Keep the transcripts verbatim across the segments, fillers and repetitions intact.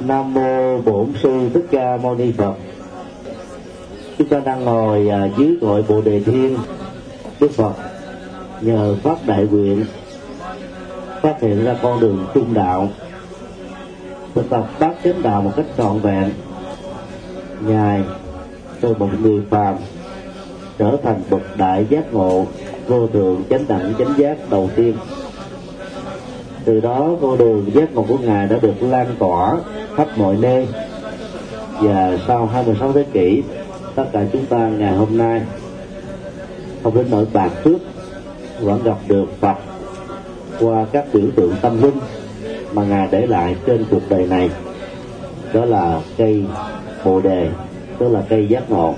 Nam mô Bổn Sư Thích Ca Mâu Ni Phật. Chúng ta đang ngồi dưới cội Bồ Đề Thiên. Đức Phật nhờ phát đại nguyện phát hiện ra con đường trung đạo, thực tập bát chánh đạo một cách trọn vẹn. Ngài từ một người phàm trở thành bậc đại giác ngộ, vô thượng chánh đẳng chánh giác đầu tiên. Từ đó con đường giác ngộ của Ngài đã được lan tỏa khắp mọi nơi, và sau hai mươi sáu thế kỷ, tất cả chúng ta ngày hôm nay không đến nỗi bạc phước vẫn gặp được Phật qua các biểu tượng tâm linh mà Ngài để lại trên cuộc đời này. Đó là cây Bồ Đề, tức là cây giác ngộ.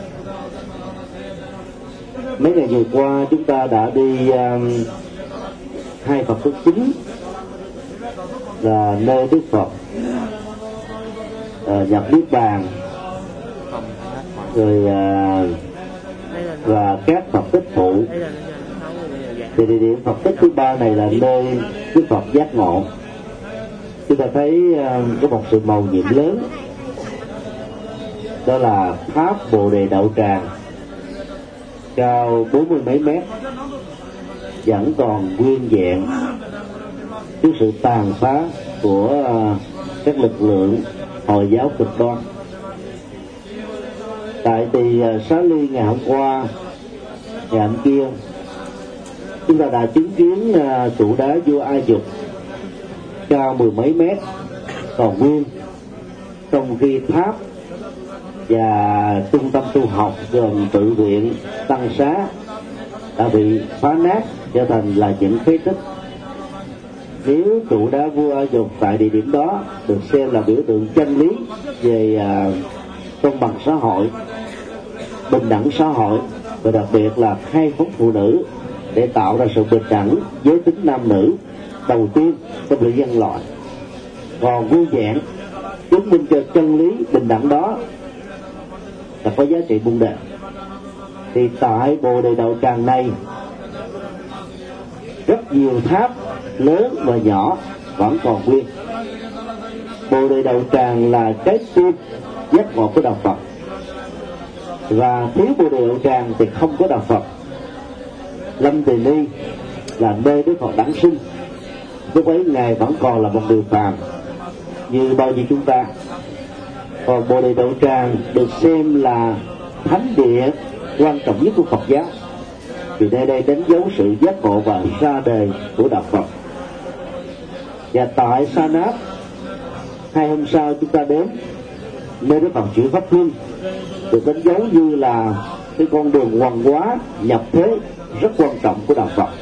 Mấy ngày vừa qua chúng ta đã đi um, hai Phật thức chính là nơi Đức Phật uh, nhập niết bàn, rồi uh, và các Phật tích phụ. Thì địa điểm Phật tích thứ ba này là nơi Đức Phật giác ngộ. Chúng ta thấy uh, có một sự màu nhiệm lớn, đó là tháp Bồ Đề Đậu Tràng, cao bốn mươi mấy mét, vẫn còn nguyên vẹn trước sự tàn phá của uh, các lực lượng Hồi giáo cực đoan. Tại thì uh, Xá Ly ngày hôm qua, ngày hôm kia, chúng ta đã chứng kiến uh, trụ đá vua Ai Cập cao mười mấy mét còn nguyên, trong khi tháp và trung tâm tu học gồm tự viện Tăng Xá đã bị phá nát trở thành là những phế tích. Nếu trụ đá vua Ai Cập tại địa điểm đó được xem là biểu tượng chân lý về uh, công bằng xã hội, bình đẳng xã hội, và đặc biệt là khai phóng phụ nữ để tạo ra sự bình đẳng giới tính nam nữ đầu tiên trong lịch nhân loại, còn nguyên vẹn chứng minh cho chân lý bình đẳng đó là có giá trị muôn đời. Thì tại Bồ Đề Đậu Tràng này, rất nhiều tháp lớn và nhỏ vẫn còn nguyên. Bồ Đề Đậu Tràng là cái tim giác ngộ của đạo Phật, và thiếu Bồ Đề Đậu Tràng thì không có đạo Phật. Lâm Tỳ Ni là nơi Đức Phật đản sinh, lúc ấy Ngài vẫn còn là một người phàm như bao nhiêu chúng ta. Còn Bồ Đề Đậu Tràng được xem là thánh địa quan trọng nhất của Phật giáo, vì nơi đây đánh dấu sự giác ngộ và ra đời của đạo Phật. Và tại Sa Náp, hai hôm sau chúng ta đến nơi Đức Phật chuyển pháp luân, được đánh dấu như là cái con đường hoằng hóa nhập thế rất quan trọng của đạo Phật.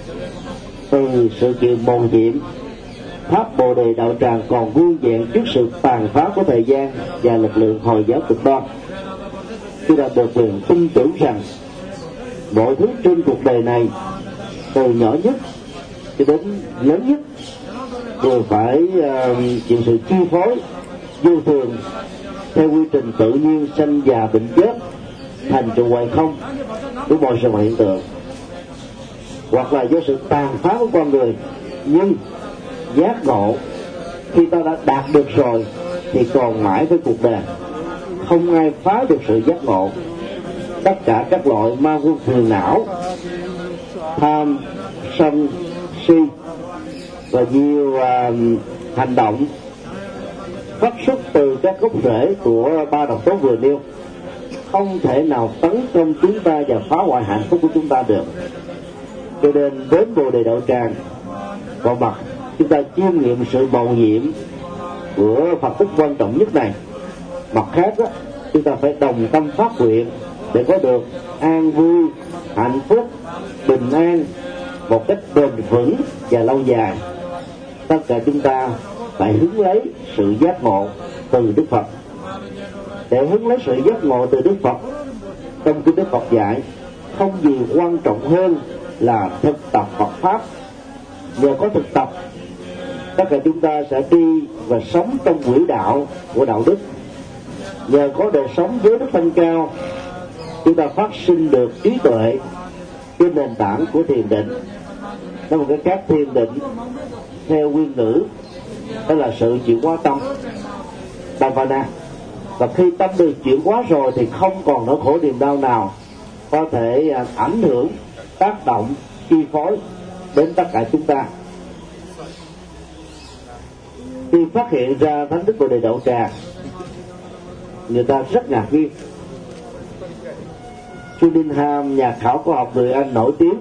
Từ sự kiện mầu nhiệm, tháp Bồ Đề Đậu Tràng còn nguyên vẹn trước sự tàn phá của thời gian và lực lượng Hồi giáo cực đoan. Tôi đã được quyền tin tưởng rằng mọi thứ trên cuộc đời này, từ nhỏ nhất cho đến lớn nhất, đều phải uh, chịu sự chi phối vô thường theo quy trình tự nhiên sanh già bệnh chết, thành trụ hoại không của mọi sự vật hiện tượng, hoặc là do sự tàn phá của con người. Nhưng giác ngộ khi ta đã đạt được rồi thì còn mãi với cuộc đời, không ai phá được sự giác ngộ. Tất cả các loại ma quân phiền não, tham, sân, si và nhiều uh, hành động phát xuất từ các gốc rễ của ba độc tố vừa nêu, không thể nào tấn công chúng ta và phá hoại hạnh phúc của chúng ta được. Cho nên đến Bồ Đề Đậu Tràng, một mặt chúng ta chiêm nghiệm sự mầu nhiệm của Phật tích quan trọng nhất này, mặt khác đó, chúng ta phải đồng tâm phát nguyện để có được an vui, hạnh phúc, bình an một cách bền vững và lâu dài. Tất cả chúng ta phải hứng lấy sự giác ngộ từ Đức Phật. Để hứng lấy sự giác ngộ từ Đức Phật, trong kinh Đức Phật dạy không gì quan trọng hơn là thực tập Phật pháp. Nhờ có thực tập, tất cả chúng ta sẽ đi và sống trong quỹ đạo của đạo đức. Nhờ có đời sống với đức thanh cao, chúng ta phát sinh được trí tuệ trên nền tảng của thiền định. Nói một cái khác, thiền định theo nguyên ngữ đó là sự chịu hóa tâm. nirvana. Và khi tâm được chuyển hóa rồi thì không còn nỗi khổ niềm đau nào có thể ảnh hưởng, tác động, chi phối đến tất cả chúng ta. Khi phát hiện ra thánh đức Bồ Đề Đậu Tràng, người ta rất ngạc nhiên. Sudinham, nhà khảo cổ học người Anh nổi tiếng,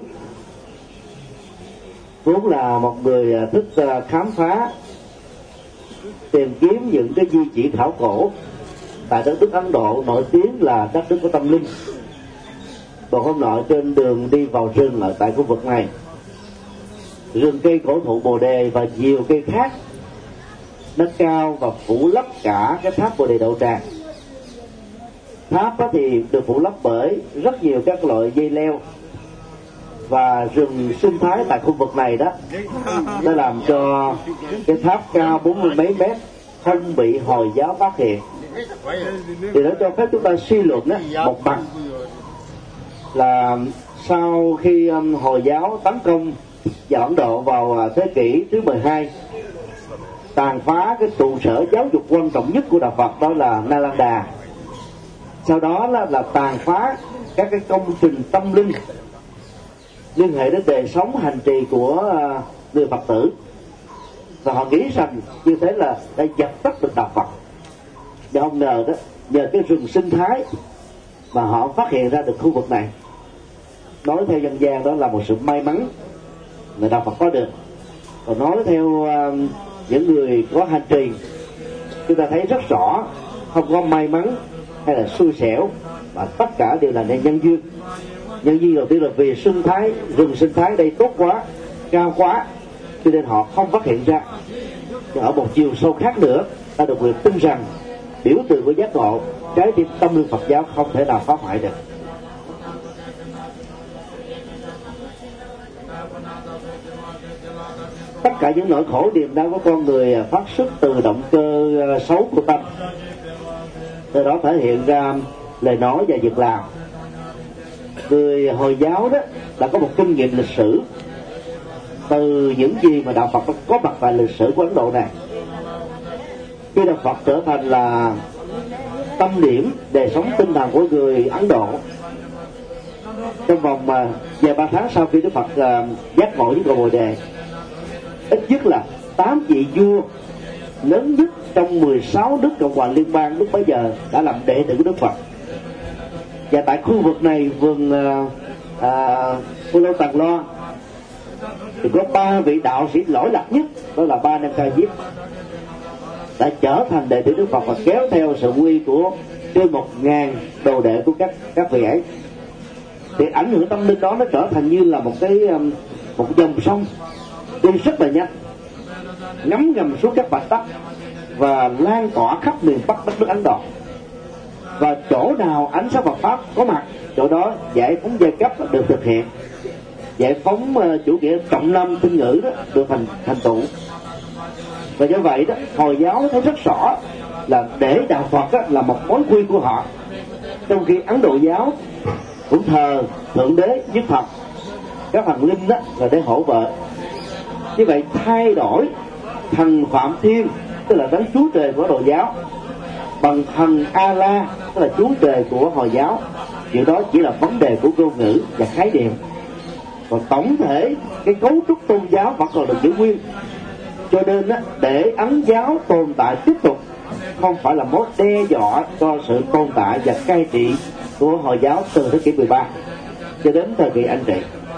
vốn là một người thích khám phá, tìm kiếm những cái di chỉ khảo cổ tại đất nước Ấn Độ nổi tiếng là đất nước của tâm linh. Một hôm nọ trên đường đi vào rừng ở tại khu vực này, rừng cây cổ thụ Bồ Đề và nhiều cây khác nó cao và phủ lấp cả cái tháp Bồ Đề Đậu Tràng. Tháp thì được phủ lấp bởi rất nhiều các loại dây leo, và rừng sinh thái tại khu vực này đó nó làm cho cái tháp cao bốn mươi mấy mét không bị Hồi giáo phát hiện. Thì nó cho phép chúng ta suy luận đó, một mặt là sau khi um, Hồi giáo tấn công vào Ấn Độ vào uh, thế kỷ thứ mười hai, tàn phá cái trụ sở giáo dục quan trọng nhất của đạo Phật, đó là Nalanda. Sau đó là, là tàn phá các cái công trình tâm linh liên hệ đến đời sống hành trì của uh, người Phật tử, và họ nghĩ rằng như thế là đã dập tắt được đạo Phật. Và không ngờ đó, nhờ cái rừng sinh thái mà họ phát hiện ra được khu vực này. Nói theo dân gian đó là một sự may mắn người đạo Phật có được. Còn nói theo uh, những người có hành trì, chúng ta thấy rất rõ không có may mắn hay là xui xẻo, mà tất cả đều là nhân duyên. Nhân duyên đầu tiên là vì sinh thái, rừng sinh thái đây tốt quá, cao quá, cho nên họ không phát hiện ra. Nhưng ở một chiều sâu khác nữa, ta được quyền tin rằng biểu tượng của giác ngộ, trái tim tâm linh Phật giáo không thể nào phá hoại được. Tất cả những nỗi khổ niềm đau của con người phát xuất từ động cơ xấu của tâm, từ đó thể hiện ra lời nói và việc làm. Người Hồi giáo đó đã có một kinh nghiệm lịch sử từ những gì mà đạo Phật có mặt tại lịch sử của Ấn Độ này. Khi đạo Phật trở thành là tâm điểm đời sống tinh thần của người Ấn Độ, trong vòng mà vài ba tháng sau khi Đức Phật uh, giác ngộ với Cội Bồ Đề, ít nhất là tám vị vua lớn nhất trong mười sáu nước cộng hòa liên bang lúc bấy giờ đã làm đệ tử của Đức Phật. Và tại khu vực này, vườn Phu Lâu Tàng Lo, thì có ba vị đạo sĩ lỗi lạc nhất, đó là Ba Nam Ca Diếp, đã trở thành đệ tử Đức Phật và kéo theo sự quy của trên một ngàn đồ đệ của các các vị ấy. Thì ảnh hưởng tâm linh đó nó trở thành như là một cái một dòng sông đi rất là nhanh, ngấm ngầm xuống các bạch tắc và lan tỏa khắp miền Bắc đất nước Ấn Độ. Và chỗ nào ánh sáng Phật pháp có mặt, chỗ đó giải phóng giai cấp được thực hiện, giải phóng uh, chủ nghĩa trọng nam khinh ngữ đó được thành thành tựu. Và do vậy đó, Hồi giáo thấy rất rõ là để đạo Phật đó là một mối quy của họ, trong khi Ấn Độ giáo cũng thờ thượng đế nhất Phật, các thần linh đó là để hỗ trợ. Như vậy thay đổi thần Phạm Thiên, tức là đấng chúa trời của Đạo giáo, bằng thần A-la, tức là chúa trời của Hồi giáo, chuyện đó chỉ là vấn đề của ngôn ngữ và khái niệm. Còn tổng thể cái cấu trúc tôn giáo vẫn còn được giữ nguyên. Cho nên á, để Ấn giáo tồn tại tiếp tục không phải là mối đe dọa cho sự tồn tại và cai trị của Hồi giáo từ thế kỷ mười ba cho đến thời kỳ Anh trị.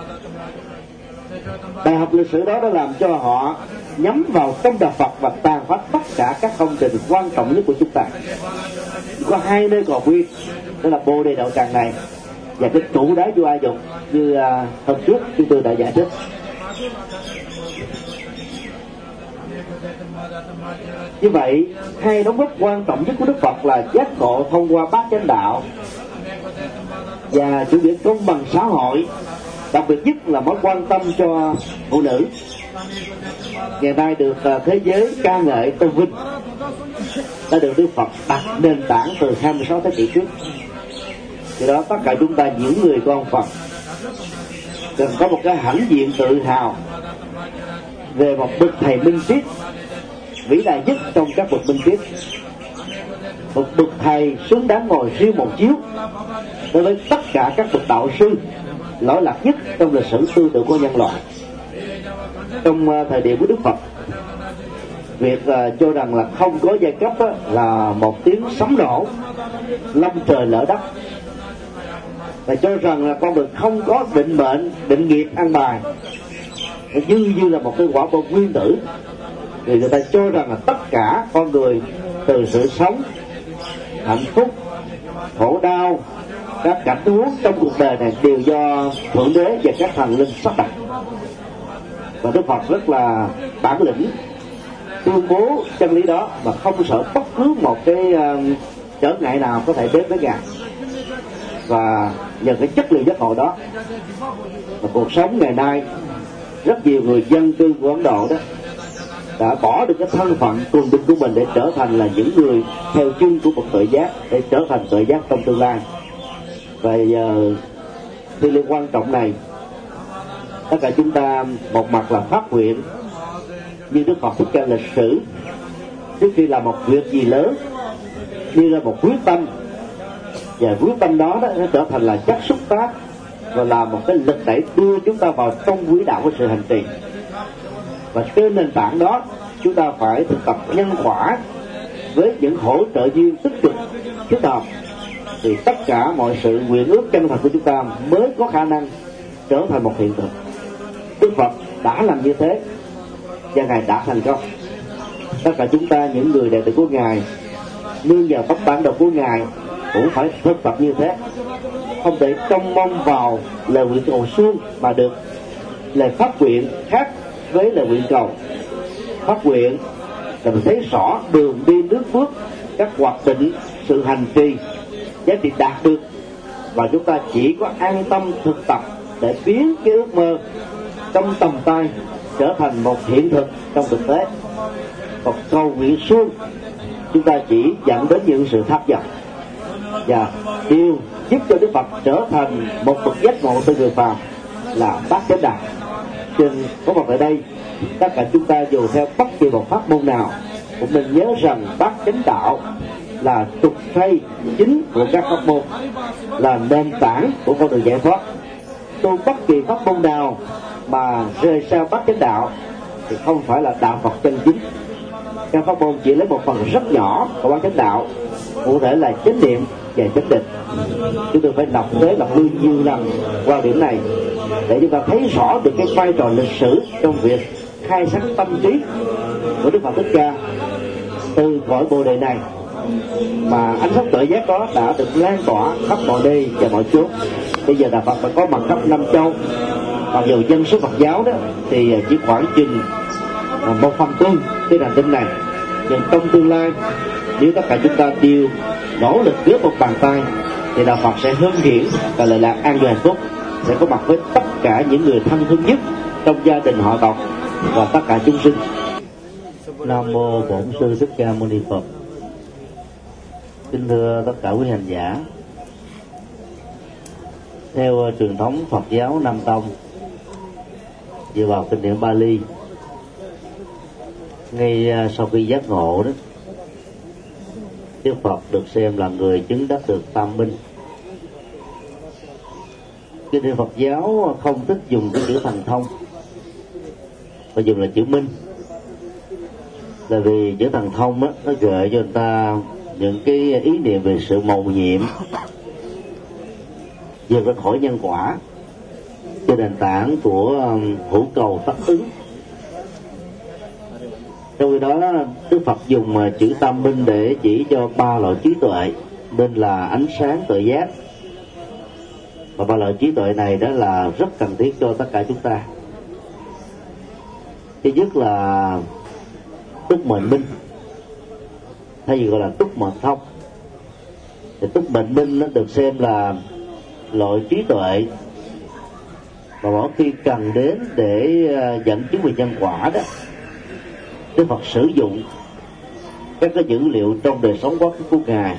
Bài học lịch sử đó đã làm cho họ nhắm vào trong đạo Phật và tàn phá tất cả các công trình quan trọng nhất của chúng ta. Có hai nơi còn nguyên, đó là Bồ Đề Đậu Tràng này và cái trụ đá vua A Dục, như à, hôm trước chúng tôi đã giải thích. Như vậy, hai đóng góp quan trọng nhất của Đức Phật là giác ngộ thông qua bát chánh đạo và chủ nghĩa công bằng xã hội, đặc biệt nhất là mối quan tâm cho phụ nữ. Ngày nay được thế giới ca ngợi tôn vinh, đã được Đức Phật đặt nền tảng từ hai mươi sáu thế kỷ trước. Vì đó tất cả chúng ta những người con Phật cần có một cái hãnh diện tự hào về một bậc thầy minh triết vĩ đại nhất trong các bậc minh triết. một bậc thầy xứng đáng ngồi riêng một chiếu đối với tất cả các bậc đạo sư lỗi lạc nhất trong lịch sử tư tưởng của nhân loại. Trong uh, thời điểm của Đức Phật, việc uh, cho rằng là không có giai cấp á, là một tiếng sấm nổ long trời lỡ đất, và cho rằng là con người không có định mệnh, định nghiệp, ăn bài, như như là một cái quả bom nguyên tử. Thì người ta cho rằng là tất cả con người từ sự sống, hạnh phúc, khổ đau, các cảnh huống trong cuộc đời này đều do Thượng Đế và các thần linh sắp đặt. Và Đức Phật rất là bản lĩnh tuyên bố chân lý đó mà không sợ bất cứ một cái uh, trở ngại nào có thể đến với Ngài. Và nhờ cái chất liệu giác ngộ đó mà cuộc sống ngày nay rất nhiều người dân cư của Ấn Độ đó đã bỏ được cái thân phận cường binh của mình để trở thành là những người theo chân của một tự giác, để trở thành tự giác trong tương lai. Và giờ thì liên quan trọng này, tất cả chúng ta một mặt là phát nguyện như Đức Phật thích ca lịch sử, trước khi làm một việc gì lớn đưa ra một quyết tâm, và quyết tâm đó, đó nó trở thành là chất xúc tác và là một cái lực đẩy đưa chúng ta vào trong quỹ đạo của sự hành trì. Và trên nền tảng đó chúng ta phải thực tập nhân quả với những hỗ trợ duyên tích cực thiết hợp, thì tất cả mọi sự nguyện ước chân thật của chúng ta mới có khả năng trở thành một hiện thực. Đức Phật đã làm như thế và Ngài đã thành công. Tất cả chúng ta, những người đệ tử của Ngài, nương vào pháp bản đồ của Ngài, cũng phải thực tập như thế, không thể trông mong vào lời nguyện cầu suông mà được. Lời phát nguyện khác với lời nguyện cầu. Phát nguyện là mình thấy rõ đường đi nước bước, các hoạt định, sự hành trì, giá trị đạt được, và chúng ta chỉ có an tâm thực tập để biến cái ước mơ trong tầm tay trở thành một hiện thực trong thực tế. Còn cầu nguyện suông chúng ta chỉ dẫn đến những sự thất vọng, và điều giúp cho Đức Phật trở thành một bậc giác ngộ từ người phàm là bát chánh đạo. Trên có mặt ở đây, tất cả chúng ta dù theo bất kỳ một pháp môn nào cũng nên nhớ rằng bát chánh đạo là trục xây chính của các pháp môn, là nền tảng của con đường giải thoát. Tu bất kỳ pháp môn nào mà rời xa bát chánh đạo thì không phải là đạo Phật chân chính. Các pháp môn chỉ lấy một phần rất nhỏ của bát chánh đạo, cụ thể là chánh niệm và chánh định. Chúng tôi phải đọc tới đọc lui nhiều lần qua điểm này để chúng ta thấy rõ được cái vai trò lịch sử trong việc khai sáng tâm trí của Đức Phật Thích Ca từ cõi Bồ Đề này, mà ánh sáng tự giác đó đã được lan tỏa khắp mọi nơi và mọi chốn. Bây giờ Đạo Phật đã có mặt khắp năm châu, mặc dù dân số Phật giáo đó thì chỉ khoảng chừng một phần tư cái hành tinh này, nhưng trong tương lai nếu tất cả chúng ta đều nỗ lực góp một bàn tay thì Đạo Phật sẽ hướng hiện và lợi lạc an vui hạnh phúc, sẽ có mặt với tất cả những người thân thương nhất trong gia đình họ tộc và tất cả chúng sinh. Nam mô Bổn Sư Thích Ca Mâu Ni Phật. Kính thưa tất cả quý hành giả, theo truyền thống Phật giáo Nam Tông, dựa vào kinh điển Bali, ngay sau khi giác ngộ đó, Đức Phật được xem là người chứng đắc được tam minh. Kinh điển Phật giáo không thích dùng cái chữ thần thông, mà dùng là chữ minh, là vì chữ thần thông á, nó gợi cho người ta những cái ý niệm về sự mầu nhiệm, vượt ra khỏi nhân quả trên nền tảng của hữu cầu tác ứng. Trong khi đó Đức Phật dùng chữ tam minh để chỉ cho ba loại trí tuệ, nên là ánh sáng tự giác, và ba loại trí tuệ này đó là rất cần thiết cho tất cả chúng ta. Thứ nhất là túc mệnh minh, hay gì gọi là túc mệnh thông. Thì túc mệnh minh nó được xem là loại trí tuệ mà mỗi khi cần đến để dẫn chứng về nhân quả đó, Đức Phật sử dụng các cái dữ liệu trong đời sống quá khứ của Ngài,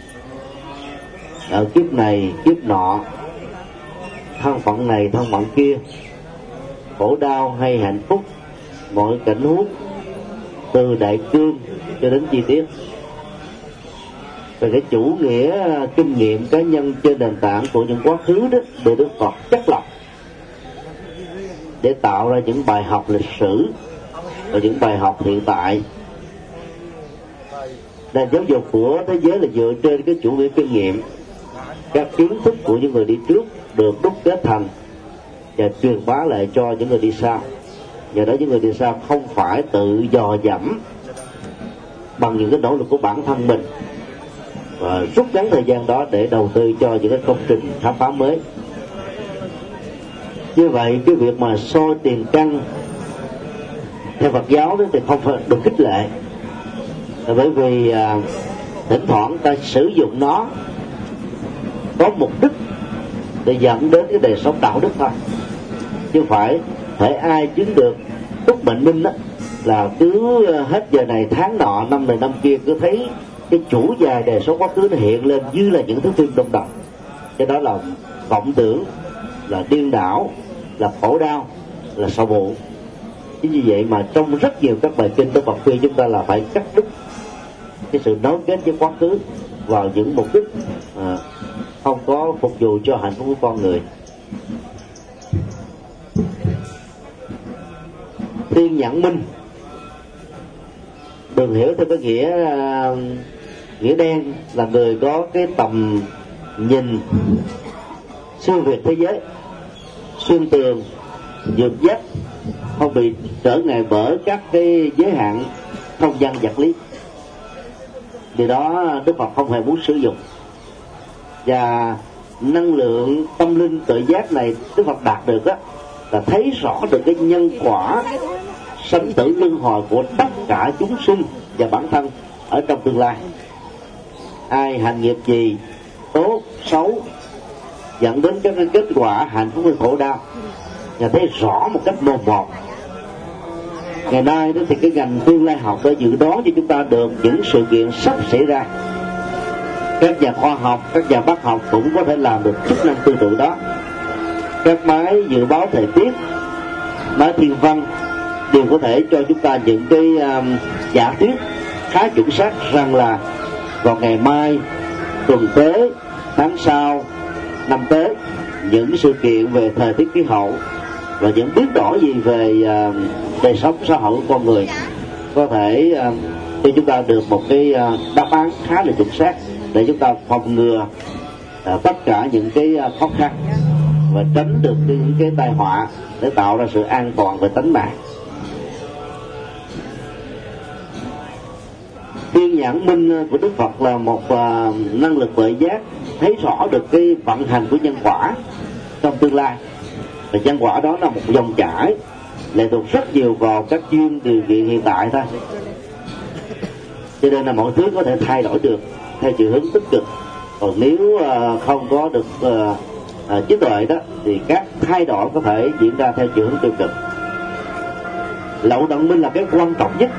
ở kiếp này kiếp nọ, thân phận này thân phận kia, khổ đau hay hạnh phúc, mọi cảnh huống từ đại cương cho đến chi tiết. về cái chủ nghĩa kinh nghiệm cá nhân trên nền tảng của những quá khứ đó, được Đức Phật chất lọc để tạo ra những bài học lịch sử và những bài học hiện tại. Nền giáo dục của thế giới là dựa trên cái chủ nghĩa kinh nghiệm, các kiến thức của những người đi trước được đúc kết thành và truyền bá lại cho những người đi sau. Do đó những người đi sau không phải tự dò dẫm bằng những cái nỗ lực của bản thân mình và rút ngắn thời gian đó để đầu tư cho những cái công trình khám phá mới. Như vậy cái việc mà soi tiền căn theo Phật giáo đó thì không phải được khích lệ, bởi vì à, thỉnh thoảng ta sử dụng nó có mục đích để dẫn đến cái đời sống đạo đức thôi, chứ không phải thể ai chứng được túc mệnh minh đó là cứ hết giờ này tháng nọ năm này năm kia cứ thấy cái chủ dài đời sống quá khứ nó hiện lên như là những thứ phim đông độc. Cái đó là vọng tưởng, là điên đảo, là khổ đau, là sầu muộn. Chính vì vậy mà trong rất nhiều các bài kinh Đức Phật khuyên chúng ta là phải cắt đứt cái sự nối kết với quá khứ vào những mục đích à, không có phục vụ cho hạnh phúc của con người. Thiên nhãn minh đừng hiểu theo cái nghĩa uh, nghĩa đen là người có cái tầm nhìn xuyên việt thế giới, xuyên tường, vượt dắt, không bị trở ngại bởi các cái giới hạn không gian vật lý. Điều đó Đức Phật không hề muốn sử dụng. Và năng lượng tâm linh tự giác này Đức Phật đạt được đó là thấy rõ được cái nhân quả sanh tử luân hồi của tất cả chúng sinh và bản thân ở trong tương lai. Ai hành nghiệp gì tốt xấu dẫn đến các cái kết quả hạnh phúc hay khổ đau, và thấy rõ một cách mồn một. Ngày nay đó thì cái ngành tương lai học đã dự đoán cho chúng ta được những sự kiện sắp xảy ra. Các nhà khoa học, các nhà bác học cũng có thể làm được chức năng tương tự đó. Các máy dự báo thời tiết, máy thiên văn đều có thể cho chúng ta những cái um, giả thuyết khá chuẩn xác rằng là vào ngày mai, tuần tới, tháng sau, năm tới, những sự kiện về thời tiết khí hậu và những biến đổi gì về uh, đời sống xã hội của con người có thể uh, cho chúng ta được một cái uh, đáp án khá là chuẩn xác để chúng ta phòng ngừa uh, tất cả những cái uh, khó khăn và tránh được những cái tai họa để tạo ra sự an toàn về tính mạng. Thiên nhãn minh của Đức Phật là một uh, năng lực tuệ giác thấy rõ được cái vận hành của nhân quả trong tương lai, và nhân quả đó là một dòng chảy lệ thuộc rất nhiều vào các duyên điều kiện hiện tại thôi, cho nên là mọi thứ có thể thay đổi được theo chiều hướng tích cực. Còn nếu uh, không có được uh, uh, trí tuệ đó thì các thay đổi có thể diễn ra theo chiều hướng tiêu cực. Lậu tận minh là cái quan trọng nhất,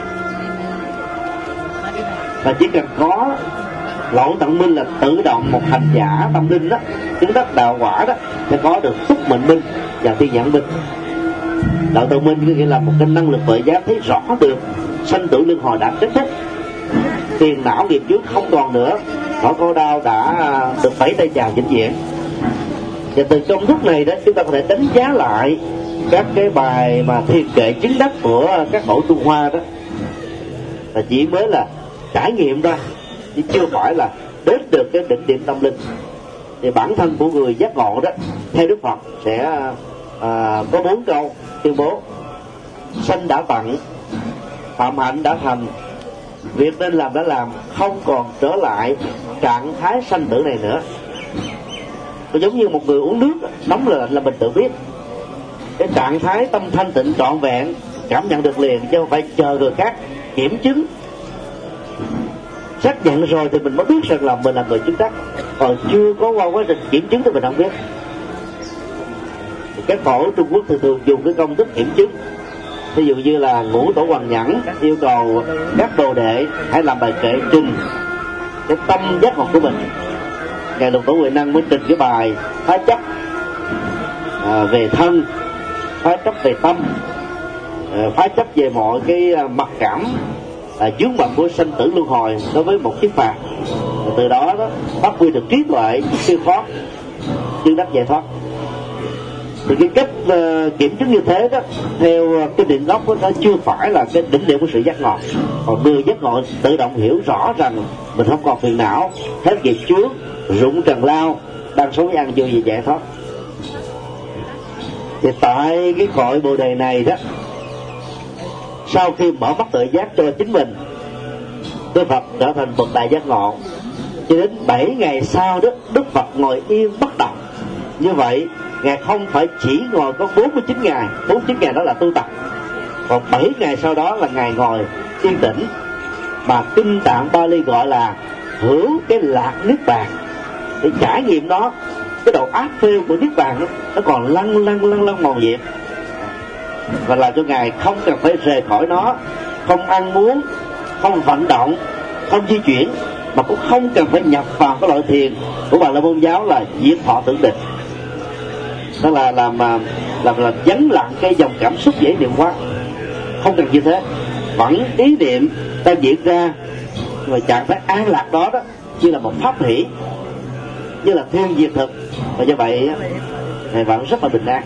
và chỉ cần có lậu tận minh là tự động một hành giả tâm linh đó, chứng đắc đạo quả đó sẽ có được túc mệnh minh và thiên nhãn minh. Lậu tận minh có nghĩa là một cái năng lực tuệ giác thấy rõ được sanh tử luân hồi đã kết thúc, tiền não nghiệp trước không còn nữa, nỗi khổ đau đã được vẫy tay chào vĩnh viễn. Và từ công thức này đó chúng ta có thể đánh giá lại các cái bài mà thiền kệ chứng đắc của các tổ Trung Hoa đó, là chỉ mới là trải nghiệm ra chứ chưa phải là đến được cái đỉnh điểm tâm linh. Thì bản thân của người giác ngộ đó theo Đức Phật sẽ à, có bốn câu tuyên bố: sanh đã tận, phạm hạnh đã thành, việc nên làm đã làm, không còn trở lại trạng thái sanh tử này nữa. Nó giống như một người uống nước nóng là lạnh là mình tự biết. Cái trạng thái tâm thanh tịnh trọn vẹn cảm nhận được liền, chứ không phải chờ người khác kiểm chứng xác nhận rồi thì mình mới biết rằng là mình là người chứng đắc, còn chưa có qua quá trình kiểm chứng thì mình không biết. Các tổ Trung Quốc thường thường dùng cái công thức kiểm chứng. Ví dụ như là Ngũ Tổ Hoàng Nhẫn yêu cầu các đồ đệ hãy làm bài kệ trình cái tâm giác ngộ của mình. Ngài Lục Tổ Huệ Năng mới trình cái bài phá chấp à, về thân, phá chấp về tâm, à, phá chấp về mọi cái mặc cảm à, vướng bận của sanh tử luân hồi đối với một chiếc phạt. và từ đó đó phát huy được trí tuệ siêu thoát, chứng đắc giải thoát. Thì cái cách uh, kiểm chứng như thế đó, theo cái định gốc đó, nó chưa phải là cái đỉnh điểm của sự giác ngộ. Còn người giác ngộ tự động hiểu rõ rằng mình không còn phiền não, hết nghiệp chướng, rụng trần lao, đang sống với ăn vui gì giải thoát. Thì tại cái cội bồ đề này đó, sau khi mở mắt tự giác cho chính mình, Đức Phật trở thành bậc đại giác ngộ. Cho đến bảy ngày sau đó, Đức Phật ngồi yên bất động. Như vậy Ngài không phải chỉ ngồi có bốn mươi chín ngày, bốn mươi chín ngày đó là tu tập, còn bảy ngày sau đó là Ngài ngồi yên tĩnh, mà kinh tạng Bali gọi là hưởng cái lạc niết bàn. Để trải nghiệm đó, cái độ áp phêu của niết bàn đó, nó còn lăn lăn lăn lăn mòn nhiệm, và làm cho Ngài không cần phải rời khỏi nó, không ăn uống, không vận động, không di chuyển, mà cũng không cần phải nhập vào cái loại thiền của Bà La Môn giáo là diệt thọ tưởng định. Đó là làm làm làm vắng lặng cái dòng cảm xúc dễ niệm quá, không cần như thế, vẫn ý niệm ta diễn ra, mà trạng thái an lạc đó đó như là một pháp hỷ, như là thiên diệt thực, và do vậy Ngài vẫn rất là bình an.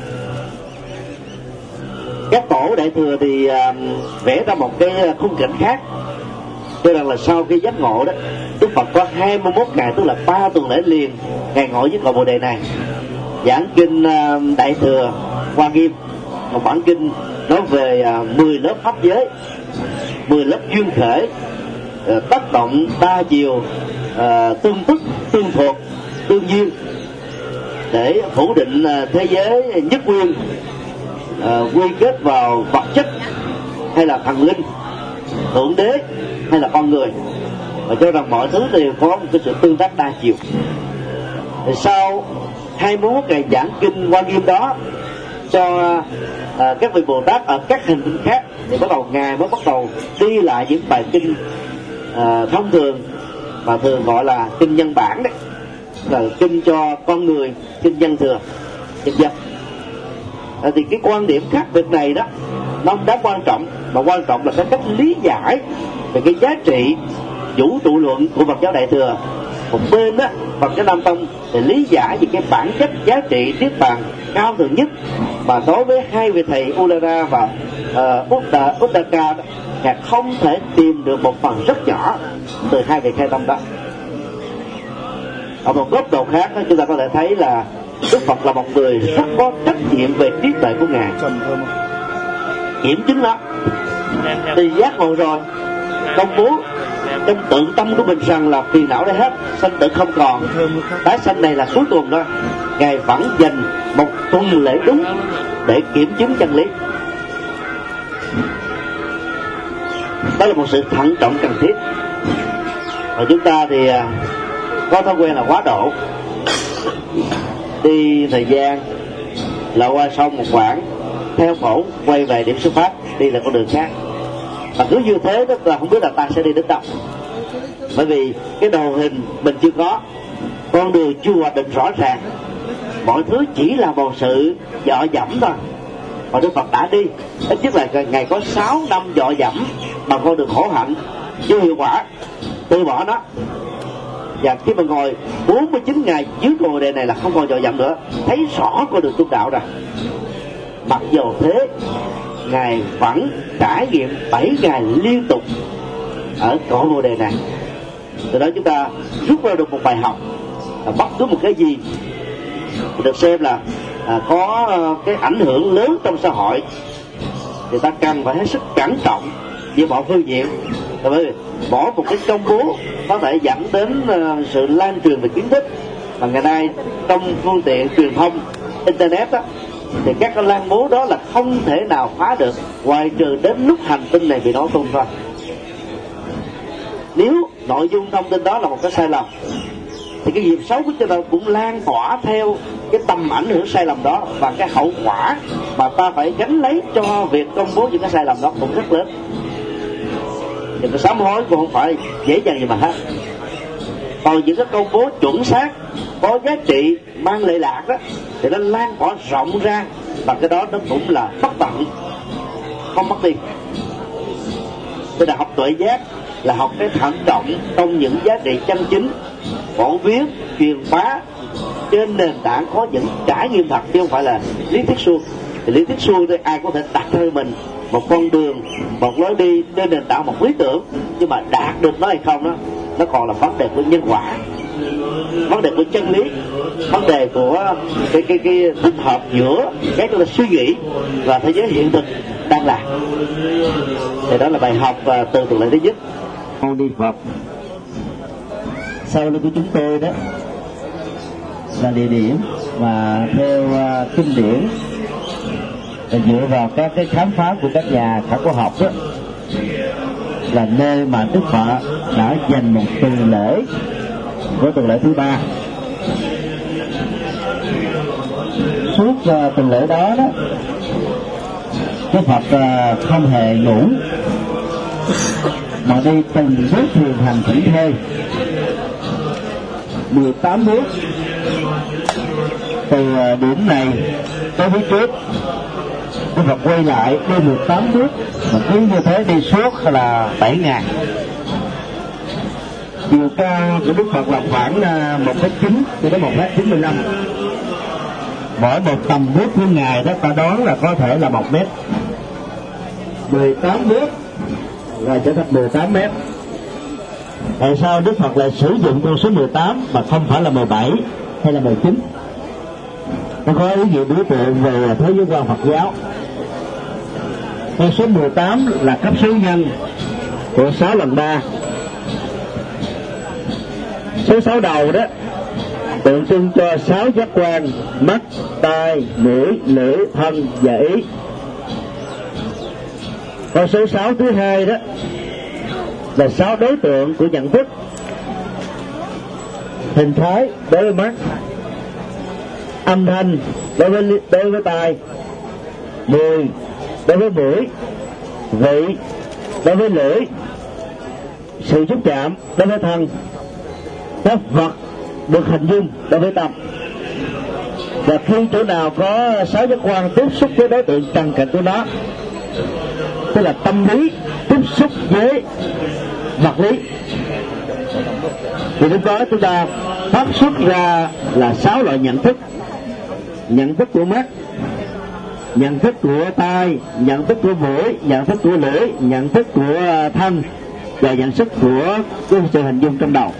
Các tổ đại thừa thì uh, vẽ ra một cái khung cảnh khác, cho rằng là sau khi giác ngộ đó, Đức Phật có hai mươi mốt ngày, tức là ba tuần lễ liền, Ngài ngồi với cội bồ đề này, giảng kinh uh, đại thừa Hoa Nghiêm, một bản kinh nói về uh, mười lớp pháp giới, mười lớp duyên khởi, uh, tác động đa chiều, uh, tương tức, tương thuộc, tương duyên, để phủ định uh, thế giới nhất nguyên, uh, quy kết vào vật chất hay là thần linh, thượng đế hay là con người, và cho rằng mọi thứ đều có một cái sự tương tác đa chiều. Thì sau hai mươi mốt ngày giảng kinh Hoa Nghiêm đó cho uh, các vị Bồ Tát ở các hành tinh khác, thì bắt đầu Ngài mới bắt đầu đi lại những bài kinh uh, thông thường mà thường gọi là kinh nhân bản đấy, là kinh cho con người, kinh nhân thừa, nhân dân. À, thì cái quan điểm khác biệt này đó nó không đáng quan trọng, mà quan trọng là cái cách lý giải về cái giá trị vũ trụ luận của Phật giáo Đại thừa. Một bên đó Phật giáo Nam Tông để lý giải về cái bản chất giá trị niết bàn cao thượng nhất, mà đối với hai vị thầy Ulara và uh, Uddaka đó, Ngài không thể tìm được một phần rất nhỏ từ hai vị khai tâm đó. Ở một góc độ khác đó, chúng ta có thể thấy là Đức Phật là một người rất có trách nhiệm về trí tuệ của Ngài. Kiểm chứng đó thì giác ngộ rồi, công bố trong tự tâm của mình rằng là phiền não đã hết, sanh tử không còn, tái sanh này là cuối cùng thôi. Ngài vẫn dành một tuần lễ đúng để kiểm chứng chân lý. Đó là một sự thận trọng cần thiết. Và chúng ta thì có thói quen là quá độ, đi thời gian là qua xong một quãng, theo khổ quay về điểm xuất phát, đi là con đường khác. Và cứ như thế đó là không biết là ta sẽ đi đến đâu, bởi vì cái đồ hình mình chưa có, con đường chưa hoạch định rõ ràng, mọi thứ chỉ là một sự dọ dẫm thôi. Và Đức Phật đã đi, ít nhất là Ngài có sáu năm dọ dẫm bằng con đường khổ hạnh chưa hiệu quả, từ bỏ nó. Và khi mà ngồi bốn mươi chín ngày dưới cội bồ đề này là không còn dò dẫm nữa, thấy rõ con đường tu đạo rồi. Mặc dù thế, Ngài vẫn trải nghiệm bảy ngày liên tục ở cội bồ đề này. Từ đó chúng ta rút ra được một bài học, là bất cứ một cái gì được xem là à, có cái ảnh hưởng lớn trong xã hội thì ta cần phải hết sức cẩn trọng với mọi phương diện. Bởi vì bỏ một cái công bố có thể dẫn đến uh, sự lan truyền về kiến thức, mà ngày nay trong phương tiện truyền thông internet đó, thì các cái lan bố đó là không thể nào phá được, ngoài trừ đến lúc hành tinh này bị nổ tung thôi. Nếu nội dung thông tin đó là một cái sai lầm, thì cái nghiệp xấu của chúng ta cũng lan tỏa theo cái tầm ảnh hưởng sai lầm đó, và cái hậu quả mà ta phải gánh lấy cho việc công bố những cái sai lầm đó cũng rất lớn. Thì cái sám hối cũng không phải dễ dàng gì mà hết. Còn những cái công bố chuẩn xác, có giá trị, mang lệ lạc đó, thì nó lan tỏa rộng ra, và cái đó nó cũng là bất tận, không mất đi. Tức là học tuệ giác là học cái thận trọng trong những giá trị chân chính phổ biến truyền bá trên nền tảng có những trải nghiệm thật, chứ không phải là lý thuyết suông. Thì lý thuyết suông thì ai có thể đặt cho mình một con đường, một lối đi trên nền tảng một lý tưởng, nhưng mà đạt được nó hay không đó, nó còn là vấn đề của nhân quả, vấn đề của chân lý, vấn đề của cái cái cái tích hợp giữa cái chúng ta suy nghĩ và thế giới hiện thực đang làm. Thì đó là bài học và từ tuần lễ thứ nhất. Mâu Ni Phật. Sau lưng của chúng tôi đó là địa điểm mà theo uh, kinh điển và dựa vào các cái khám phá của các nhà khảo cổ học đó, là nơi mà Đức Phật đã dành một tuần lễ của tuần lễ thứ ba. Suốt uh, tuần lễ đó đó, Đức Phật uh, không hề ngủ, mà đi từng bước thiền hành thảnh thơi mười tám bước từ điểm này tới phía trước. Đức Phật quay lại đi mười tám bước, và cứ như thế đi suốt là bảy ngày. Chiều cao của Đức Phật là khoảng một mét chín cho đến một mét chín mươi lăm. Mỗi một tầm bước của ngài đó ta đoán là có thể là một mét. Mười tám bước là trở thành mười tám mét. Tại sao Đức Phật lại sử dụng con số mười tám mà không phải là mười bảy hay là mười chín? Nó có ý nghĩa biểu tượng về thế giới quan Phật giáo. Con số mười tám là cấp số nhân của sáu lần ba. Số sáu đầu đó tượng trưng cho sáu giác quan: mắt, tai, mũi, lưỡi, thân và ý. Con số sáu thứ hai đó là sáu đối tượng của nhận thức: hình thái đối với mắt, âm thanh đối với đối với tai, mùi đối với mũi, vị đối với lưỡi, sự xúc chạm đối với thân, các vật được hình dung đối với tâm. Và khi chỗ nào có sáu giác quan tiếp xúc với đối tượng trần cạnh của nó, tức là tâm lý tiếp xúc với vật lý, thì lúc đó chúng ta phát xuất ra là sáu loại nhận thức: nhận thức của mắt, nhận thức của tai, nhận thức của mũi, nhận thức của lưỡi, nhận thức của thân, và nhận thức của cái sự hình dung trong đầu.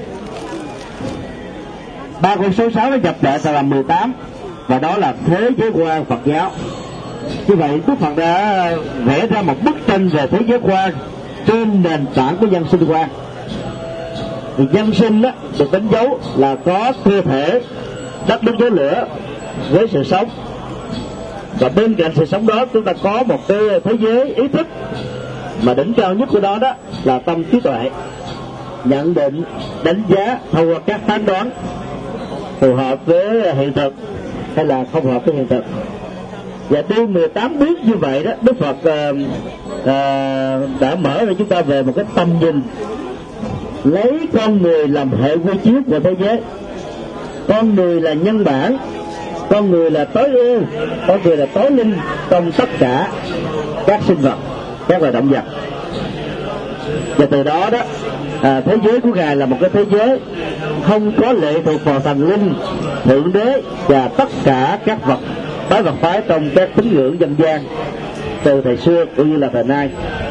Ba con số sáu nó nhập lại là làm mười tám, và đó là thế giới quan Phật giáo. Như vậy Đức Phật đã vẽ ra một bức tranh về thế giới quan trên nền tảng của nhân sinh quan. Thì nhân sinh đó được đánh dấu là có cơ thể đất nước với lửa với sự sống, và bên cạnh sự sống đó chúng ta có một cái thế giới ý thức, mà đỉnh cao nhất của đó đó là tâm trí tuệ, nhận định, đánh giá thông qua các phán đoán phù hợp với hiện thực hay là không hợp với hiện thực. Và đi mười tám bước như vậy đó, Đức Phật uh, uh, đã mở ra chúng ta về một cái tầm nhìn, lấy con người làm hệ quy chiếu của thế giới. Con người là nhân bản, con người là tối ưu, con người là tối linh trong tất cả các sinh vật, các loài động vật. Và từ đó đó, à, thế giới của Ngài là một cái thế giới không có lệ thuộc vào thần linh, thượng đế và tất cả các vật phái vật phái trong các tín ngưỡng dân gian từ thời xưa cũng như là thời nay.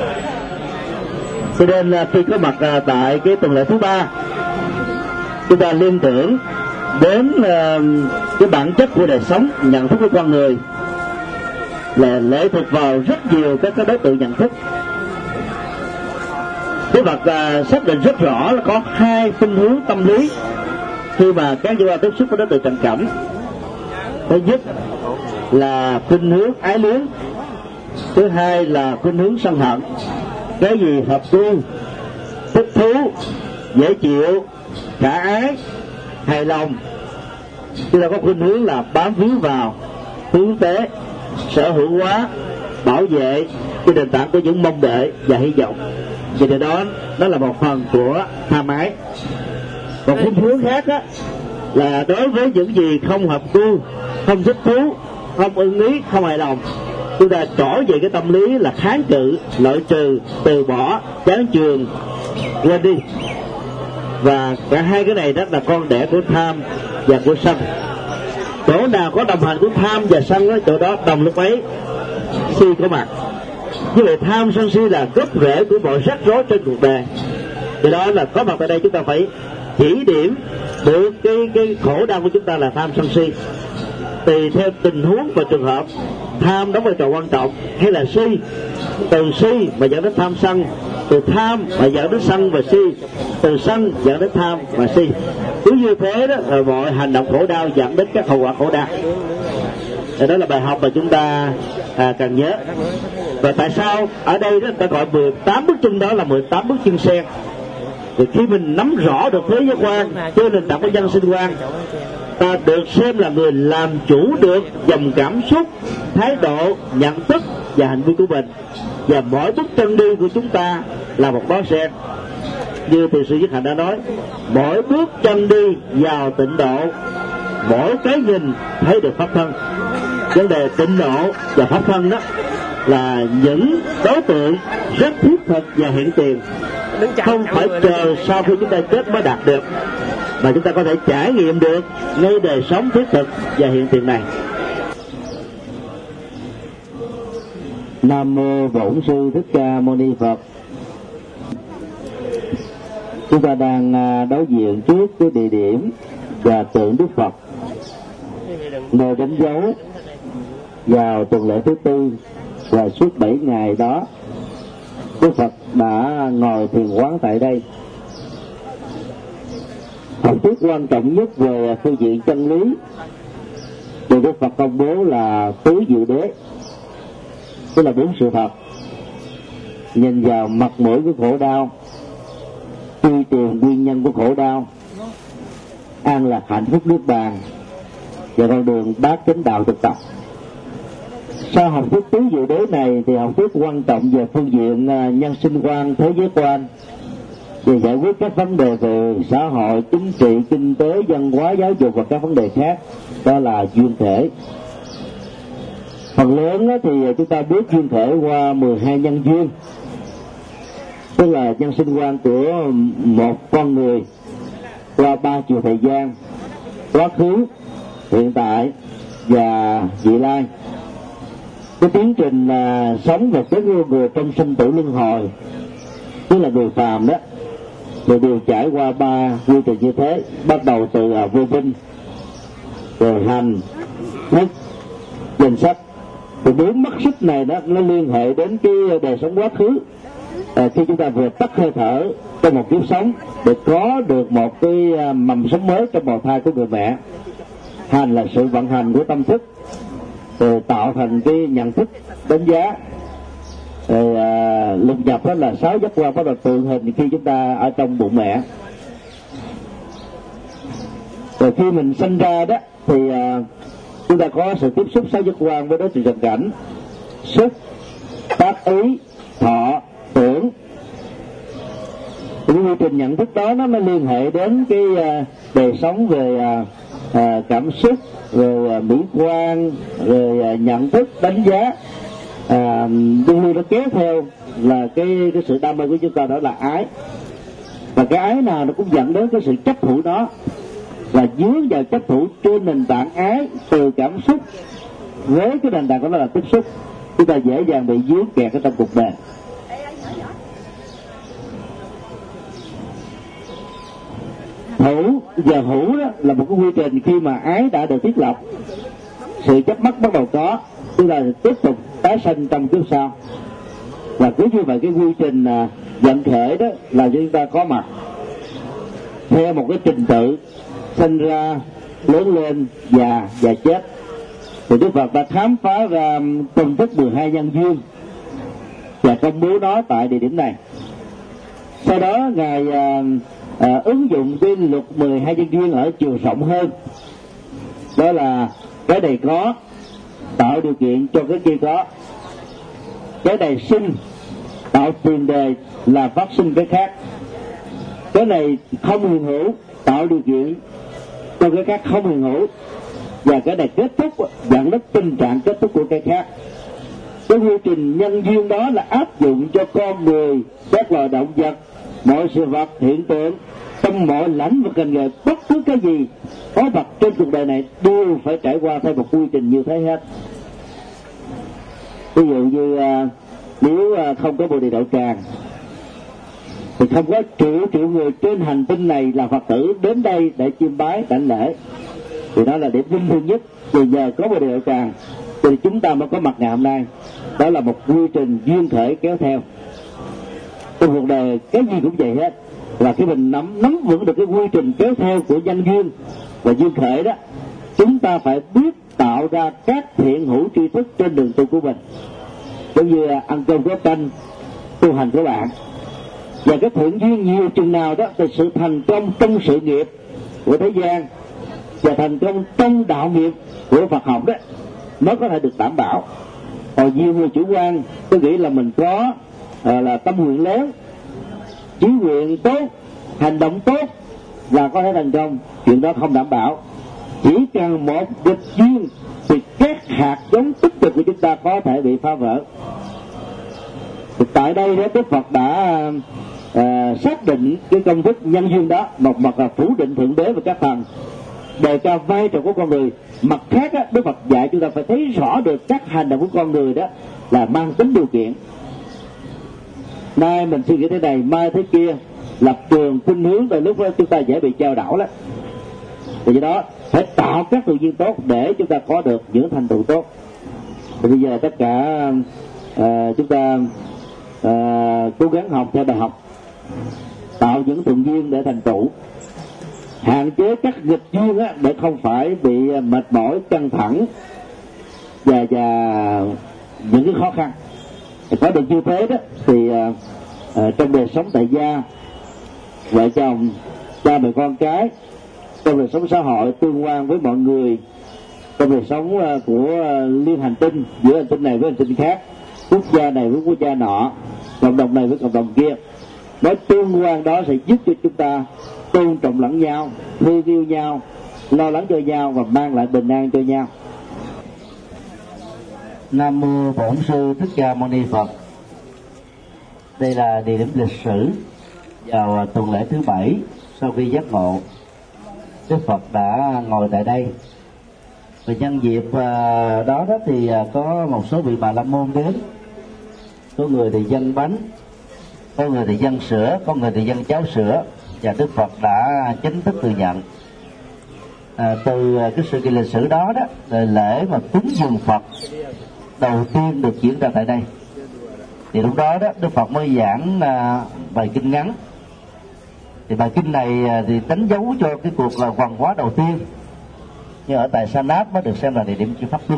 Cho nên là khi có mặt à, tại cái tuần lễ thứ ba, chúng ta liên tưởng đến uh, cái bản chất của đời sống, nhận thức của con người là lệ thuộc vào rất nhiều các cái đối tượng nhận thức. Đức Phật uh, xác định rất rõ là có hai phương hướng tâm lý khi mà các chúng ta tiếp xúc với đối tượng trần cảnh. Thứ nhất là khuynh hướng ái luyến, thứ hai là khuynh hướng sân hận. Cái gì hợp gu, thích thú, dễ chịu, khả ái, hài lòng, chúng ta có khuynh hướng là bám víu vào, hướng tế, sở hữu hóa, bảo vệ trên nền tảng của những mong đợi và hy vọng. Vì điều đó đó là một phần của tham ái. Còn khuynh hướng khác á là đối với những gì không hợp gu, không thích thú, không ưng ý, không hài lòng, chúng ta trỏ về cái tâm lý là kháng cự, loại trừ, từ bỏ, chán chường, quên đi. và cả hai cái này đó là con đẻ của tham và của sân. Chỗ nào có đồng hành của tham và sân đó, chỗ đó đồng lúc ấy si có mặt. Như vậy tham sân si là gốc rễ của mọi rắc rối trên cuộc đời. Vì đó là có mặt tại đây chúng ta phải chỉ điểm được cái cái khổ đau của chúng ta là tham sân si. Tùy theo tình huống và trường hợp, tham đóng vai trò quan trọng hay là si. Từ si mà dẫn đến tham sân, từ tham mà dẫn đến sân và si, từ sân dẫn đến tham và si. Cứ như thế đó là mọi hành động khổ đau dẫn đến các hậu quả khổ đau. Đó là bài học mà chúng ta à, cần nhớ. Và tại sao ở đây đó ta gọi mười tám bức chân đó là mười tám bức chân sen? Thì khi mình nắm rõ được thế giới quan trên nền tảng của nhân sinh quan, ta được xem là người làm chủ được dòng cảm xúc, thái độ, nhận thức và hành vi của mình. Và mỗi bước chân đi của chúng ta là một bó sen. Như thiền sư Nhất Hạnh đã nói, mỗi bước chân đi vào tịnh độ, mỗi cái nhìn thấy được pháp thân. Vấn đề tịnh độ và pháp thân đó là những đối tượng rất thiết thực và hiện tiền, không phải chờ sau khi chúng ta chết mới đạt được, mà chúng ta có thể trải nghiệm được ngay đời sống thiết thực và hiện tiền này. Nam mô Bổn Sư Thích Ca Mâu Ni Phật. Chúng ta đang đối diện trước cái địa điểm và tượng Đức Phật, nơi đánh dấu vào tuần lễ thứ tư và suốt bảy ngày đó Đức Phật đã ngồi thiền quán tại đây. Học thuyết quan trọng nhất về phương diện chân lý được Đức Phật công bố là tứ diệu đế, tức là bốn sự thật. Nhìn vào mặt mũi của khổ đau, truy tìm nguyên nhân của khổ đau, an lạc hạnh phúc niết bàn và con đường bát chánh đạo thực tập. Sau học thuyết tứ diệu đế này thì học thuyết quan trọng về phương diện nhân sinh quan, thế giới quan, về giải quyết các vấn đề về xã hội, chính trị, kinh tế, văn hóa, giáo dục và các vấn đề khác, đó là duyên thể. Phần lớn thì chúng ta biết duyên thể qua mười hai nhân duyên, tức là nhân sinh quan của một con người qua ba chiều thời gian: quá khứ, hiện tại và vị lai. Cái tiến trình là sống và chết của người trong sinh tử luân hồi, tức là người phàm đó, thì đều trải qua ba quy trình như thế, bắt đầu từ à, vô vinh, rồi hành, thức, danh sách. Thì bốn mắt xích này đó nó liên hệ đến cái đời sống quá khứ. À, khi chúng ta vừa tắt hơi thở trong một kiếp sống để có được một cái mầm sống mới trong bào thai của người mẹ. Hành là sự vận hành của tâm thức, rồi tạo thành cái nhận thức, đánh giá. Rồi à, lục nhập đó là sáu giác quan bắt đầu tượng hình khi chúng ta ở trong bụng mẹ. Rồi khi mình sinh ra đó thì à, chúng ta có sự tiếp xúc sáu giác quan với đối tượng trần cảnh: xúc, tác ý, thọ, tưởng. Cái quy trình nhận thức đó nó mới liên hệ đến cái uh, đời sống về uh, uh, cảm xúc, rồi uh, mỹ quan, rồi uh, nhận thức, đánh giá. Đương nhiên nó kéo theo là cái cái sự đam mê của chúng ta, đó là ái. Và cái ái nào nó cũng dẫn đến cái sự chấp thủ đó, và dướng vào chấp thủ trên nền tảng ái từ cảm xúc với cái nền tảng của nó là tiếp xúc, chúng ta dễ dàng bị dướng kẹt ở trong cuộc đời. Thủ và hữu đó là một cái quy trình khi mà ái đã được thiết lập, sự chấp mắc bắt đầu có, chúng ta tiếp tục tái sinh trong kiếp sau. Và cứ như vậy cái quy trình à, vận khởi đó là chúng ta có mặt theo một cái trình tự sinh ra, lớn lên, già và chết. Thì Đức Phật đã khám phá ra công thức mười hai nhân duyên và công bố nó tại địa điểm này. Sau đó ngài à, à, ứng dụng cái luật mười hai nhân duyên ở chiều rộng hơn, đó là cái này có tạo điều kiện cho cái kia có, cái này sinh tạo tiền đề là phát sinh cái khác, cái này không hiện hữu tạo điều kiện cho cái khác không hiện hữu, và cái này kết thúc dẫn đến tình trạng kết thúc của cái khác. Cái quy trình nhân duyên đó là áp dụng cho con người, các loài động vật, mọi sự vật hiện tượng trong mọi lãnh vực ngành nghề, bất cứ cái gì có mặt trên cuộc đời này đều phải trải qua theo một quy trình như thế hết. Ví dụ như à, nếu à, không có Bồ Đề Đậu Tràng thì không có triệu triệu người trên hành tinh này là Phật tử đến đây để chiêm bái đảnh lễ, thì đó là điểm vinh hiển nhất. Vì nhờ có Bồ Đề Đậu Tràng thì chúng ta mới có mặt ngày hôm nay. Đó là một quy trình duyên khởi kéo theo. Trong cuộc đời cái gì cũng vậy hết, là khi mình nắm nắm vững được cái quy trình kéo theo của nhân duyên và duyên khởi đó, chúng ta phải biết tạo ra các thiện hữu tri thức trên đường tu của mình. Giống như ăn cơm có canh, tu hành của bạn, và cái thiện duyên nhiều chừng nào đó thì sự thành công trong sự nghiệp của thế gian và thành công trong đạo nghiệp của Phật học đó mới có thể được đảm bảo. Còn nhiều người chủ quan, tôi nghĩ là mình có à, là tâm nguyện lớn, chí nguyện tốt, hành động tốt là có thể thành công. Chuyện đó không đảm bảo. Chỉ cần một nghịch duyên thì các hạt giống tích cực của chúng ta có thể bị phá vỡ. Thì tại đây đó, Đức Phật đã à, xác định cái công thức nhân duyên đó. Một mặt là phủ định thượng đế và các thần, đề cao vai trò của con người. Mặt khác á, Đức Phật dạy chúng ta phải thấy rõ được các hành động của con người đó là mang tính điều kiện. Nay mình suy nghĩ thế này, mai thế kia, lập trường khuynh hướng, từ lúc đó chúng ta dễ bị trao đảo lắm. Vì đó phải tạo các tự nhiên tốt để chúng ta có được những thành tựu tốt. Thì bây giờ tất cả à, chúng ta à, cố gắng học theo bài học, tạo những thuận duyên để thành tựu, hạn chế các nghịch duyên á, để không phải bị mệt mỏi, căng thẳng và và những cái khó khăn. Thì có được như thế đó thì à, à, trong đời sống tại gia, vợ chồng, cha mẹ con cái, trong đời sống xã hội, tương quan với mọi người, trong đời sống uh, của uh, liên hành tinh, giữa hành tinh này với hành tinh khác, quốc gia này với quốc gia nọ, cộng đồng này với cộng đồng kia, nói tương quan đó sẽ giúp cho chúng ta tôn trọng lẫn nhau, thương yêu nhau, lo lắng cho nhau và mang lại bình an cho nhau. Nam mô Bổn Sư Thích Ca Mâu Ni Phật. Đây là địa điểm lịch sử vào tuần lễ thứ bảy sau khi giác ngộ. Đức Phật đã ngồi tại đây. Và nhân dịp đó đó thì có một số vị Bà La Môn đến. Có người thì dâng bánh, có người thì dâng sữa, có người thì dâng cháo sữa, và Đức Phật đã chính thức thừa nhận. À, từ cái sự kiện lịch sử đó đó, là lễ mà cúng dường Phật đầu tiên được diễn ra tại đây. Thì lúc đó đó Đức Phật mới giảng à, bài kinh ngắn. Thì bài kinh này à, thì đánh dấu cho cái cuộc là văn hóa đầu tiên, nhưng ở tại Sa Náp mới được xem là địa điểm chư pháp luân.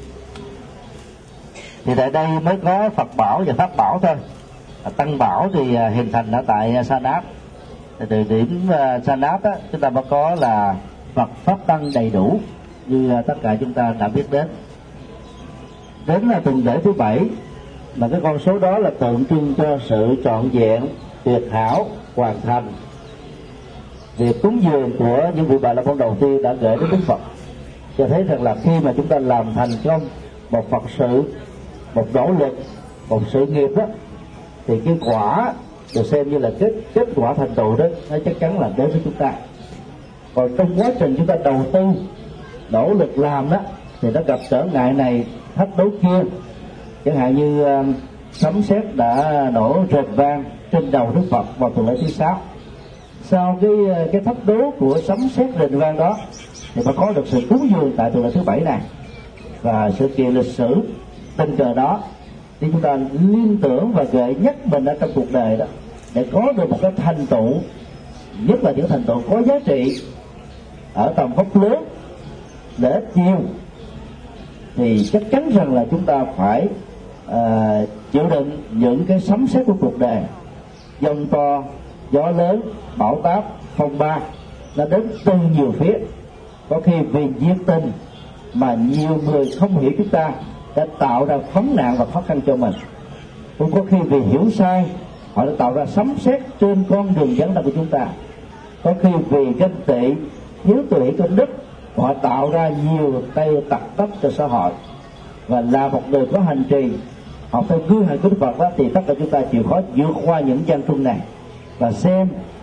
Thì tại đây mới có Phật bảo và Pháp bảo thôi. À, Tăng bảo thì à, hình thành ở tại Sa Náp. Thì từ điểm à, Sa Náp á, chúng ta mới có là Phật Pháp Tăng đầy đủ như à, tất cả chúng ta đã biết đến. Đến là tuần lễ thứ bảy, mà cái con số đó là tượng trưng cho sự trọn vẹn, tuyệt hảo, hoàn thành. Việc cúng dường của những vị Bà La Môn đầu tiên đã gửi đến Đức Phật, cho thấy rằng là khi mà chúng ta làm thành công một Phật sự, một nỗ lực, một sự nghiệp đó, thì cái quả được xem như là kết kết quả thành tựu đó, nó chắc chắn là đến với chúng ta. Còn trong quá trình chúng ta đầu tư, nỗ lực làm đó, thì nó gặp trở ngại này, thách đố kia. Chẳng hạn như uh, sấm sét đã nổ rền vang trên đầu Đức Phật vào tuần lễ thứ sáu. Sau cái cái thách đố của sấm sét rền vang đó, thì phải có được sự cúng dường tại tuần lễ thứ bảy này. Và sự kiện lịch sử tình cờ đó thì chúng ta liên tưởng và gợi nhắc mình ở trong cuộc đời đó, để có được một cái thành tựu, nhất là những thành tựu có giá trị ở tầm vóc lớn để ít nhiều, thì chắc chắn rằng là chúng ta phải uh, chịu đựng những cái sấm sét của cuộc đời, giông to, gió lớn, bão táp, phong ba, nó đến từ nhiều phía. Có khi vì nhiệt tình mà nhiều người không hiểu chúng ta đã tạo ra vấn nạn và khó khăn cho mình. Cũng có khi vì hiểu sai, họ đã tạo ra sấm sét trên con đường dẫn đạo của chúng ta. Có khi vì ganh tị, thiếu tự hỷ công đức, họ tạo ra nhiều tay tặc tấp cho xã hội. Và là một người có hành trì học theo gương hành của Đức Phật đó, thì tất cả chúng ta chịu khó vượt qua những gian truân này và xem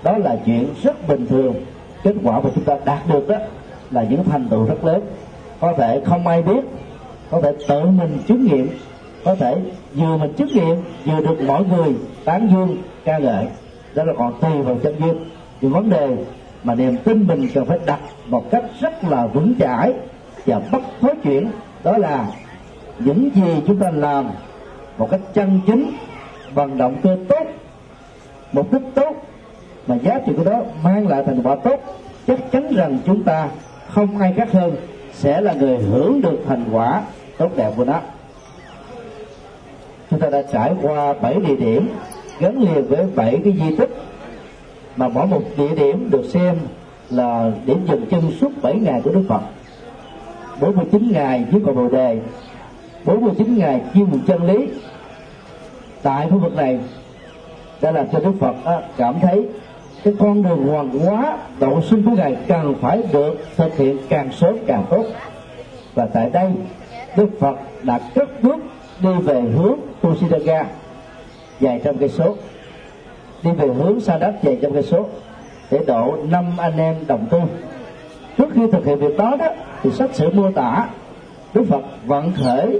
đó là chuyện rất bình thường. Kết quả mà chúng ta đạt được đó là những thành tựu rất lớn, có thể không ai biết, có thể tự mình chứng nghiệm, có thể vừa mình chứng nghiệm vừa được mọi người tán dương ca ngợi. Đó là còn tùy vào chân duyên. Nhưng vấn đề mà niềm tin mình cần phải đặt một cách rất là vững chãi và bất thối chuyển, đó là những gì chúng ta làm một cách chân chính, bằng động cơ tốt, mục đích tốt, mà giá trị của đó mang lại thành quả tốt, chắc chắn rằng chúng ta không ai khác hơn sẽ là người hưởng được thành quả tốt đẹp của nó. Chúng ta đã trải qua bảy địa điểm gắn liền với bảy cái di tích, mà mỗi một địa điểm được xem là điểm dừng chân suốt bảy ngày của Đức Phật. bốn mươi chín ngày dưới cội Bồ Đề, bốn mươi chín ngày chiêm nghiệm chân lý. Tại khu vực này đã làm cho Đức Phật đó, cảm thấy cái con đường hoàn hóa độ sinh của Ngài cần phải được thực hiện càng sớm càng tốt. Và tại đây Đức Phật đã cất bước đi về hướng Kusinaga vài trăm cây số, đi về hướng Sa Đéc vài trăm cây số để độ năm anh em đồng tu. Trước khi thực hiện việc đó đó thì sách sử mô tả Đức Phật vận khởi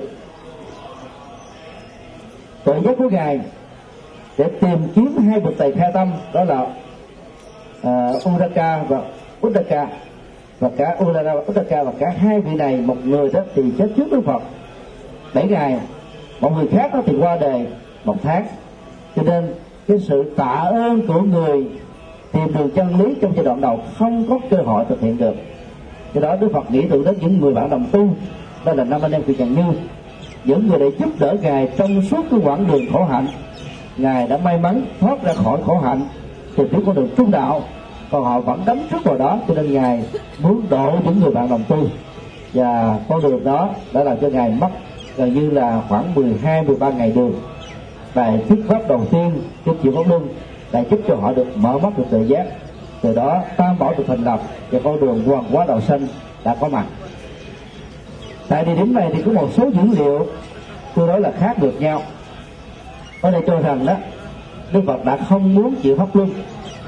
tự giác của Ngài để tìm kiếm hai bậc thầy khai tâm, đó là uh, Udaka và Uddaka, và cả Udaka và Uddaka, và cả hai vị này, một người đó thì chết trước Đức Phật bảy ngày, một người khác đó thì qua đời một tháng. Cho nên cái sự tạ ơn của người tìm đường chân lý trong giai đoạn đầu không có cơ hội thực hiện được. Cho đó Đức Phật nghĩ tưởng đến những người bạn đồng tu, đó là năm anh em Kiều Trần Như, những người để giúp đỡ Ngài trong suốt cái quãng đường khổ hạnh. Ngài đã may mắn thoát ra khỏi khổ hạnh, tìm kiếm con đường trung đạo, còn họ vẫn đắm trước vào đó, cho nên Ngài muốn độ những người bạn đồng tu. Và con đường đó đã làm cho Ngài mất gần như là khoảng mười hai mười ba ngày đường. Bài thuyết pháp đầu tiên trên Chịu Pháp Luân đã giúp cho họ được mở mắt được tự giác. Từ đó Tam Bảo được thành lập và con đường hoàn hóa đạo sanh đã có mặt. Tại địa điểm này thì có một số dữ liệu tôi nói là khác được nhau. Ở đây cho rằng đó Đức Phật đã không muốn chịu Pháp Luân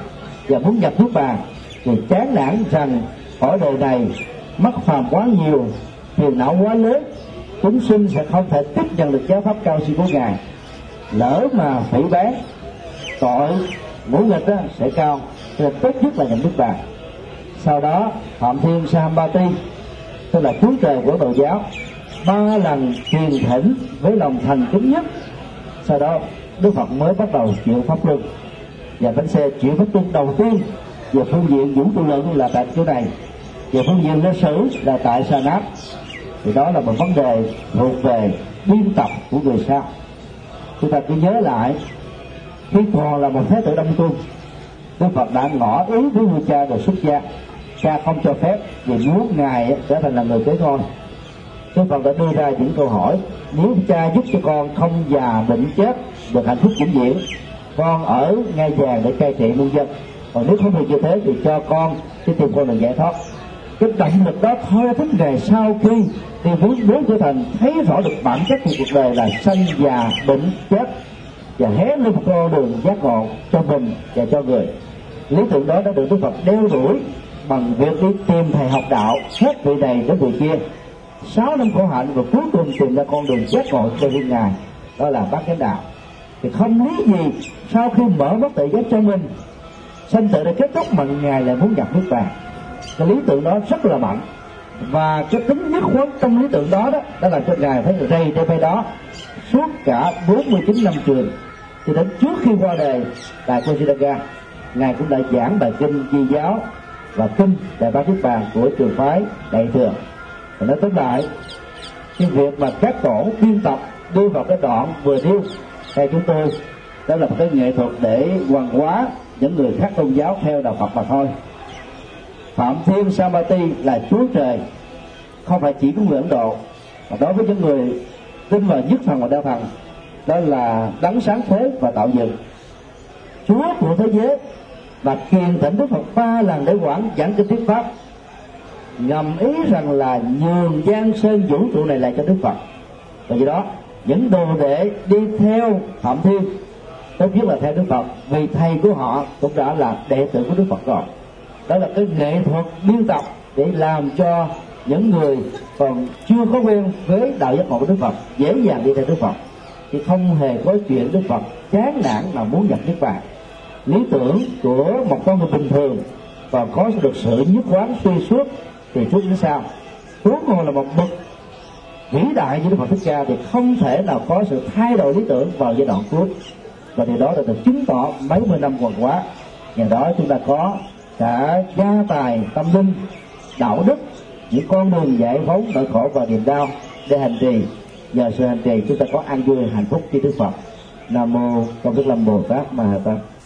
và muốn nhập niết bàn, vì chán nản rằng cõi đời này mất phàm quá nhiều, phiền não quá lớn, chúng sinh sẽ không thể tiếp nhận được giáo pháp cao siêu của Ngài. Lỡ mà phỉ báng, tội ngũ nghịch đó sẽ cao, nên tốt nhất là nhập niết bàn. Sau đó Phạm Thiên Sambati, tức là chúa trời của Đạo giáo, ba lần truyền thỉnh với lòng thành kính nhất. Sau đó Đức Phật mới bắt đầu chịu Pháp Luân. Và bánh xe chịu Pháp Luân đầu tiên về phương diện vũ trụ luận là tại chỗ này, về phương diện lịch sử là tại Sa Náp. Thì đó là một vấn đề thuộc về biên tập của người sau. Chúng ta cứ nhớ lại, khi còn là một thái tử Đông Cung, Đức Phật đã ngỏ ý với vua cha được xuất gia. Cha không cho phép, vì muốn Ngài trở thành là người kế ngôi. Đức Phật đã đưa ra những câu hỏi: nếu cha giúp cho con không già bệnh chết, được hạnh phúc vĩnh viễn, con ở ngai vàng để cai trị muôn dân. Còn nếu không được như thế thì cho con đi tìm con đường giải thoát. Cái động lực đó thôi thúc Ngài sau khi đi hướng đến cửa thành, thấy rõ được bản chất của cuộc đời là sanh già bệnh chết, và hé lên một con đường giác ngộ cho mình và cho người. Lý tưởng đó đã được Đức Phật đeo đuổi bằng việc đi tìm thầy học đạo hết vị này đến vị kia, sáu năm khổ hạnh, và cuối cùng tìm ra con đường giác ngộ cho riêng Ngài, đó là Bát Chánh Đạo. Thì không lý gì sau khi mở mắt tự giác cho mình, sanh tử đã kết thúc mà Ngài lại muốn nhập niết bàn. Cái lý tưởng đó rất là mạnh, và cái tính nhất quán trong lý tưởng đó đó đã làm cho Ngài phải rầy đây phải đó suốt cả bốn mươi chín năm truyền. Thì đến trước khi qua đời tại Kusinaga, Ngài cũng đã giảng bài kinh Di giáo và kinh Đại Bát Niết Bàn của trường phái Đại Thừa. Và nói tóm lại, cái việc mà các tổ biên tập đưa vào cái đoạn vừa nêu theo chúng tôi, đó là một cái nghệ thuật để hoàn hóa những người khác tôn giáo theo đạo Phật mà thôi. Phạm Thiên Sambati là Chúa Trời, không phải chỉ của người Ấn Độ, mà đối với những người tin vào nhất thần và đa thần, đó là đấng sáng thế và tạo dựng, Chúa của thế giới, và kiền thỉnh Đức Phật ba lần để quảng giảng kinh thuyết pháp, ngầm ý rằng là nhường giang sơn vũ trụ này lại cho Đức Phật. Và do đó những đồ đệ đi theo Phạm Thiên tốt nhất là theo Đức Phật, vì thầy của họ cũng đã là đệ tử của Đức Phật rồi. Đó là cái nghệ thuật biên tập để làm cho những người còn chưa có quen với đạo giác ngộ của Đức Phật dễ dàng đi theo Đức Phật, chứ không hề có chuyện Đức Phật chán nản là muốn nhập niết bàn. Lý tưởng của một con người bình thường còn có được sự nhất quán xuyên suốt từ trước đến sau, huống hồ là một bậc vĩ đại như Đức Phật Thích Ca thì không thể nào có sự thay đổi lý tưởng vào giai đoạn cuối, và điều đó đã được chứng tỏ mấy mươi năm quần quá. Nhờ đó chúng ta có cả gia tài tâm linh, đạo đức, những con đường giải phóng nỗi khổ và niềm đau để hành trì. Nhờ sự hành trì chúng ta có an vui hạnh phúc với Đức Phật. Nam mô Công Đức Lâm Bồ Tát Ma Ha Tát.